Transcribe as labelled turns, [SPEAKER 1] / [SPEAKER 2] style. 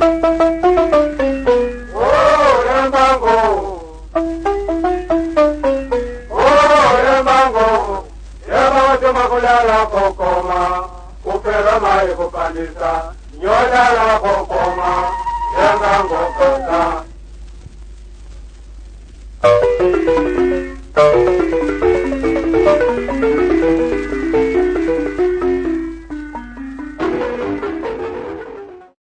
[SPEAKER 1] La kokoma, upera mai kupandisa, nyola la kokoma, yenga ngokota.